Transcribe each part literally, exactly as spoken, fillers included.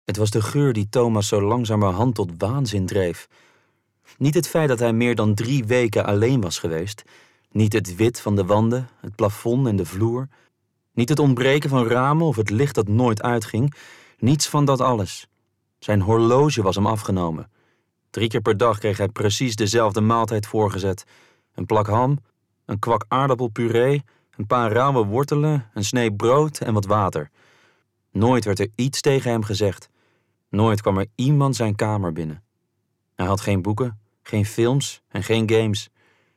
Het was de geur die Thomas zo langzamerhand tot waanzin dreef. Niet het feit dat hij meer dan drie weken alleen was geweest. Niet het wit van de wanden, het plafond en de vloer. Niet het ontbreken van ramen of het licht dat nooit uitging. Niets van dat alles. Zijn horloge was hem afgenomen. Drie keer per dag kreeg hij precies dezelfde maaltijd voorgezet. Een plak ham, een kwak aardappelpuree, een paar rauwe wortelen, een snee brood en wat water. Nooit werd er iets tegen hem gezegd. Nooit kwam er iemand zijn kamer binnen. Hij had geen boeken, geen films en geen games.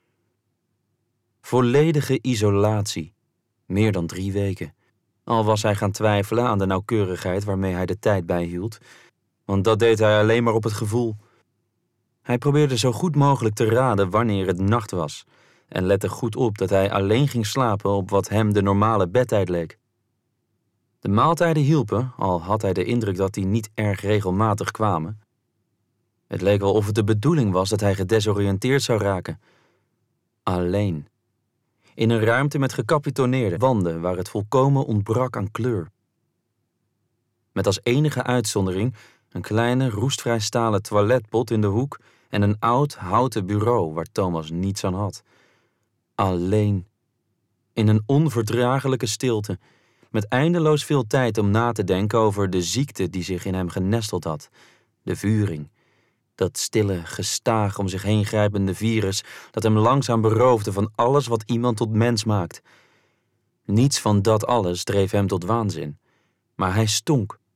Volledige isolatie. Meer dan drie weken. Al was hij gaan twijfelen aan de nauwkeurigheid waarmee hij de tijd bijhield, want dat deed hij alleen maar op het gevoel. Hij probeerde zo goed mogelijk te raden wanneer het nacht was en lette goed op dat hij alleen ging slapen op wat hem de normale bedtijd leek. De maaltijden hielpen, al had hij de indruk dat die niet erg regelmatig kwamen. Het leek wel of het de bedoeling was dat hij gedesoriënteerd zou raken. Alleen. In een ruimte met gekapitoneerde wanden waar het volkomen ontbrak aan kleur. Met als enige uitzondering een kleine roestvrij stalen toiletpot in de hoek en een oud houten bureau waar Thomas niets aan had. Alleen. In een onverdraaglijke stilte, met eindeloos veel tijd om na te denken over de ziekte die zich in hem genesteld had, de vuring. Dat stille, gestaag om zich heen grijpende virus dat hem langzaam beroofde van alles wat iemand tot mens maakt. Niets van dat alles dreef hem tot waanzin, maar hij stonk.